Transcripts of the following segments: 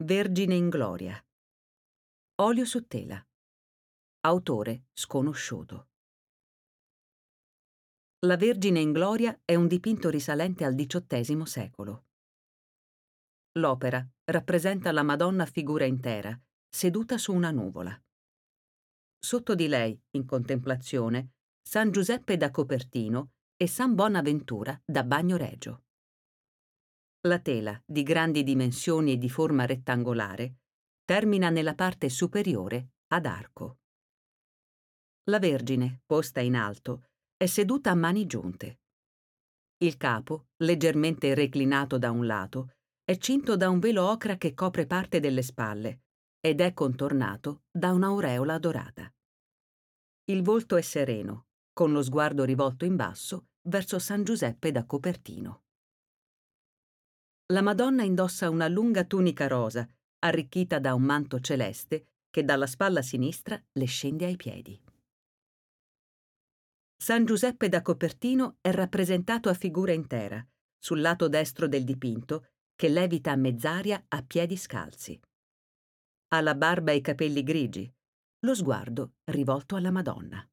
Vergine in gloria. Olio su tela. Autore sconosciuto. La Vergine in gloria è un dipinto risalente al XVIII secolo. L'opera rappresenta la Madonna a figura intera, seduta su una nuvola. Sotto di lei, in contemplazione, San Giuseppe da Copertino e San Bonaventura da Bagnoregio. La tela, di grandi dimensioni e di forma rettangolare, termina nella parte superiore ad arco. La Vergine, posta in alto, è seduta a mani giunte. Il capo, leggermente reclinato da un lato, è cinto da un velo ocra che copre parte delle spalle ed è contornato da un'aureola dorata. Il volto è sereno, con lo sguardo rivolto in basso verso San Giuseppe da Copertino. La Madonna indossa una lunga tunica rosa, arricchita da un manto celeste che dalla spalla sinistra le scende ai piedi. San Giuseppe da Copertino è rappresentato a figura intera, sul lato destro del dipinto, che levita a mezz'aria a piedi scalzi. Ha la barba e i capelli grigi, lo sguardo rivolto alla Madonna.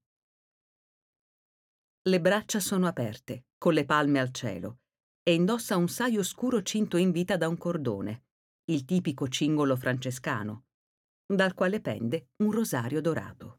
Le braccia sono aperte, con le palme al cielo, e indossa un saio scuro cinto in vita da un cordone, il tipico cingolo francescano, dal quale pende un rosario dorato.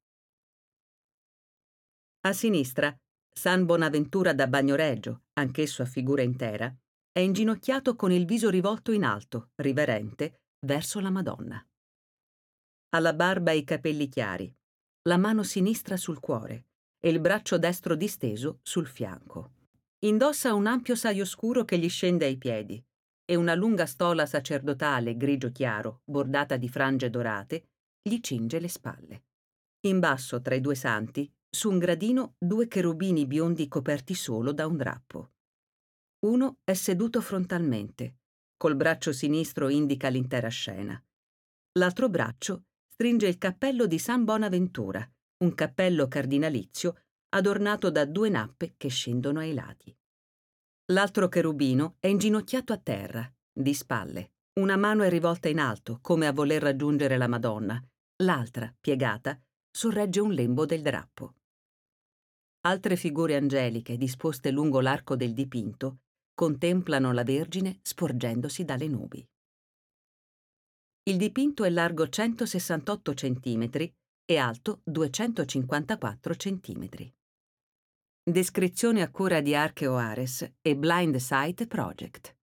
A sinistra, San Bonaventura da Bagnoregio, anch'esso a figura intera, è inginocchiato con il viso rivolto in alto, riverente, verso la Madonna. Ha la barba e i capelli chiari, la mano sinistra sul cuore e il braccio destro disteso sul fianco. Indossa un ampio saio scuro che gli scende ai piedi e una lunga stola sacerdotale grigio chiaro, bordata di frange dorate, gli cinge le spalle. In basso, tra i due santi, su un gradino, due cherubini biondi coperti solo da un drappo. Uno è seduto frontalmente, col braccio sinistro indica l'intera scena. L'altro braccio stringe il cappello di San Bonaventura, un cappello cardinalizio adornato da due nappe che scendono ai lati. L'altro cherubino è inginocchiato a terra, di spalle. Una mano è rivolta in alto, come a voler raggiungere la Madonna, l'altra, piegata, sorregge un lembo del drappo. Altre figure angeliche disposte lungo l'arco del dipinto contemplano la Vergine sporgendosi dalle nubi. Il dipinto è largo 168 cm e alto 254 cm. Descrizione a cura di Archeo Ares e Blind Site Project.